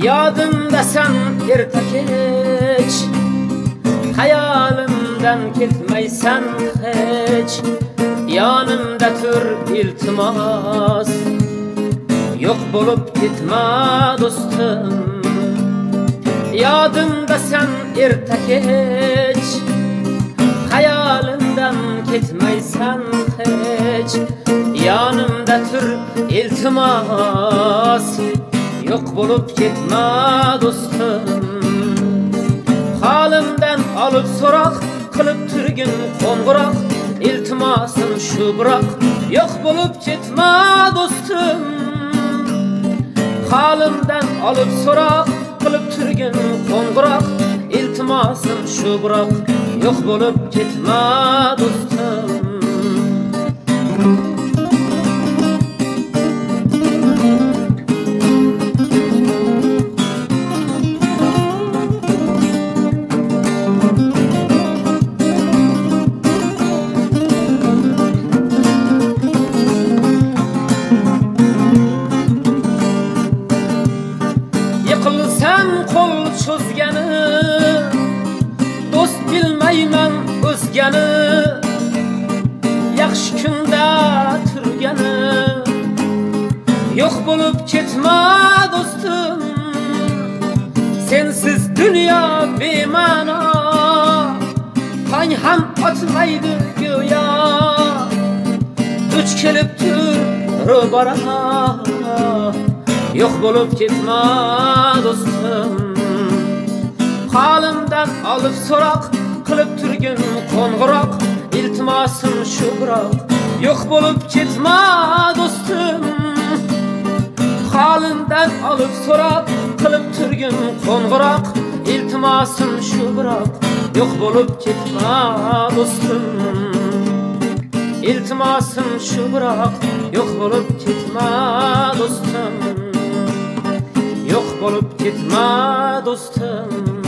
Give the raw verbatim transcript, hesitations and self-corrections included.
Yodimda sen erta kech, hayolimdan ketmaysan hech. Yonimda tur iltimos, yo'q bo'lib ketma do'stim. Yodimda sen erta kech, hayolimdan ketmaysan hech. Yonimda tur iltimos, yo'q bo'lib ketma do'stim. Holimdan olib so'roq qilib turgin qo'ng'iroq, iltimosim shu biroq yo'q bo'lib ketma do'stim. Holimdan olib so'roq qilib turgin qo'ng'iroq, iltimosim shu biroq yo'q bo'lib ketma do'stim. Yiqilsam qo'l cho'zgani, do'st bilmayman o'zgani. Yaxshi kunda turgani, yo'q bo'lib ketma do'stim. Sensiz dunyo bema'no, tong ham otmaydi go'yo. Duch kelib tur ro'bara, yo'q bo'lib ketma do'stim. Holimdan olib so'roq qilib turgin qo'ng'iroq, iltimosim shu biroq yo'q bo'lib ketma do'stim. Holimdan olib so'roq qilib turgin qo'ng'iroq, iltimosim shu biroq yo'q bo'lib ketma do'stim. İltimasım şu biroq yo'q bo'lib ketma do'stim. Yo'q bo'lib ketma do'stim.